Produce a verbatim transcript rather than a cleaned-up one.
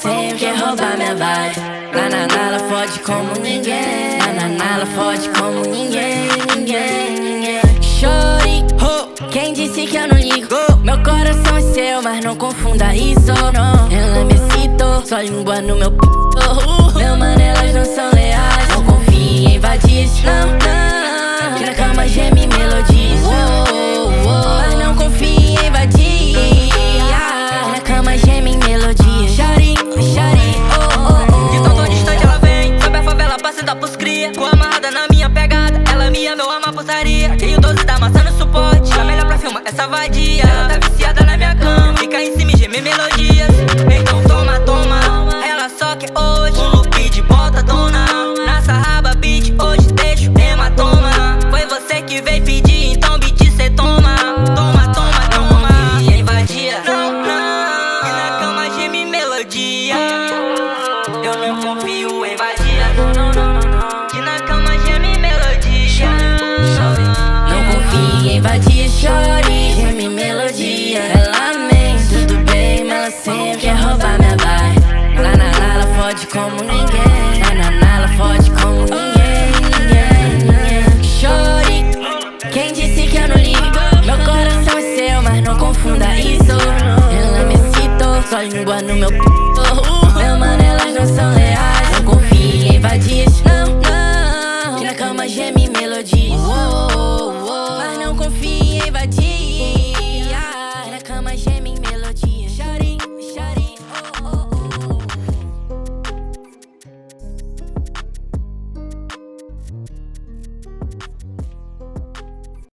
sempre quer roubar minha vibe. Na na na, ela fode como ninguém. Na na na, ela fode como ninguém, ninguém, ninguém. Chore, oh, quem disse que eu não ligo? Meu coração é seu, mas não confunda isso, não. Ela me excitou, só língua no meu p***. Meu mano, elas não são leais. Não confie em vadias, não, não. Que na cama geme melodias, oh, oh. Mas não confie em vadias. Na cama geme melodias. Chore, chore, oh, oh, oh. De tão tão distante ela vem, sobe a favela pra sentar pros cria. Com amarrada na minha pegada, ela me ama, eu amo a putaria. Tenho doze da maçã no suporte, tá melhor pra filmar essa vadia. Ela tá viciada na minha cama, fica em cima e geme melodias. Então toma, toma, ela só quer hoje um look de bota dona. Na sarraba beat, hoje deixo hematoma. Foi você que veio pedir, então beat cê toma. Toma, toma, toma, e invadia. Não, não, e na cama geme melodia. Eu não confio em vadia. Não, não, não, não, que na cama geme melodia. Não confie em vadia, chore, geme melodia. Ela mente, tudo bem, mas ela sempre quer roubar minha vibe. Na na na, ela fode como ninguém. Na na na, ela fode como ninguém, ninguém, ninguém. Chore, quem disse que eu não ligo? Meu coração é seu, mas não confunda isso. Ela me excitou, só língua no meu p***.